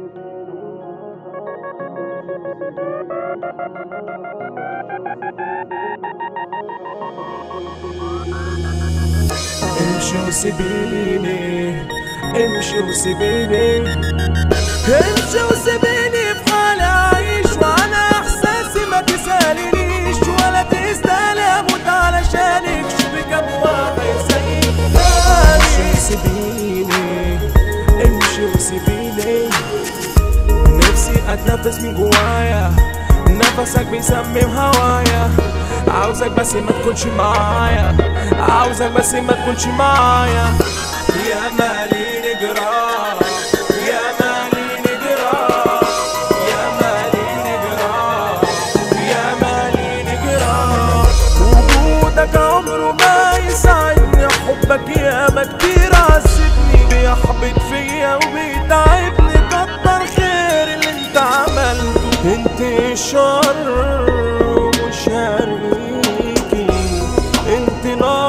امشي وسيبيني، امشي وسيبيني، امشي وسيبيني في حالي عايش، وانا احساسي ما تسالنيش ولا تستاهلي اموت علشانك. شوفي كم واحد زيك غالي. امشي وسيبيني، امشي وسيبيني، نفسي اتنفس من جوايا، نفسك بيسمم هوايا. عاوزك بس ما تكونش معايا، عاوزك بس ما تكونش معايا. يا مالي نجراح، يا مالي نجراح، يا مالي نجراح، يا مالي نجراح. وجودك عمره ما يسعدني، حبك ياما كتير عذبني، بيحبط فيا وبيتعبني. كتر خير اللي انت عملته، انت شر ومش هرميكي، انت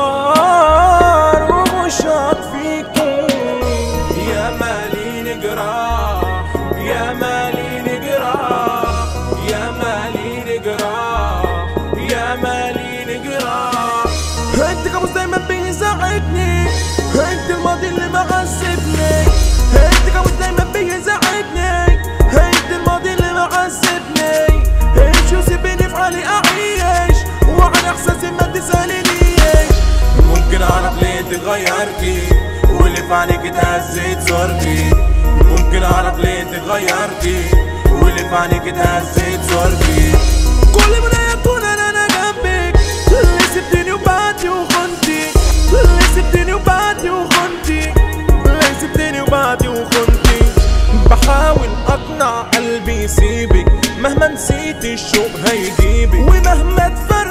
نار ومش هطفيكي. يا مالي نجراح، يا مالي نجراح، يا مالي نجراح، يا مالي نجراح. انت كابوس دايما بيزعجني، انت الماضي اللي معذبني، انت كابوس دايما بيزعجني، انت الماضي اللي معذبني. امشي وسيبيني في حالي اعيش، وعن احساسي ما تسالنيش. ممكن اعرف ليه انت اتغيرتي، واللي في عينيك اتهزت صورتي. ممكن اعرف ليه انت اتغيرتي، واللي في عينيك اتهزت صورتي. كل ما اكون انا جنبك، اللي سبتني وبعدي وخنتي، اللي سبتني وبعدي وخنتي، اللي سبتني وبعدي وخنتي. بحاول اقنع قلبي يسيبك، مهما نسيت الشوق هيجيبك، ومهما تفرق